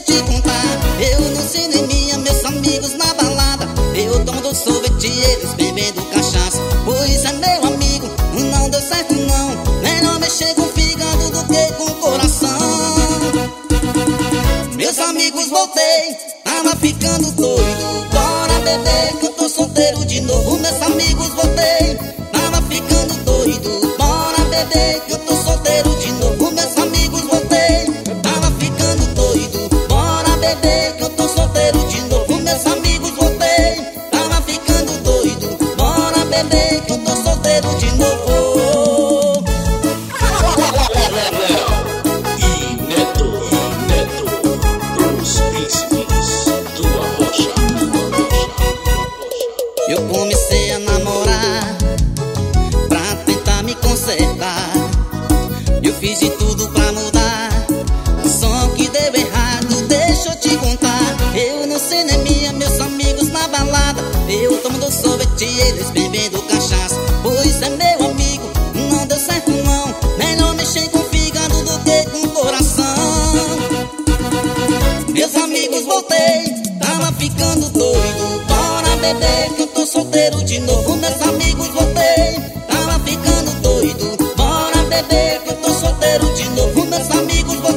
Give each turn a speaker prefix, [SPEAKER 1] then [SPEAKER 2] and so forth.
[SPEAKER 1] te contar. Eu no cineminha, meus amigos na balada. Eu tomando sorvete e eles bebendo cachaça. Pois é, meu amigo, não deu certo não. Melhor mexer com o fígado do que com o coração. Meus amigos, voltei, tava ficando doido. Bora beber que eu tô solteiro de novo. Meus amigos, voltei, tava ficando doido. Bora beber que eu tô solteiro de novo. Meus amigos, voltei, tava ficando doido. Bora beber que eu tô solteiro de novo. Meus amigos, voltei, tava ficando doido. Bora beber que eu tô solteiro de novo. Eu comecei a namorar pra tentar me consertar. Eu fiz de tudo pra mudar, só que deu errado, deixa eu te contar. Eu no cineminha, meus amigos na balada. Eu tomando sorvete e eles bebendo cachaça. Pois é, meu amigo, não deu certo não. Melhor mexer com o fígado do que com o coração. Meus amigos, voltei, tava ficando doido. Bora beber que eu tô solteiro de novo. Meus amigos, voltei, tava ficando doido. Bora beber que eu tô solteiro de novo. Meus amigos, voltei.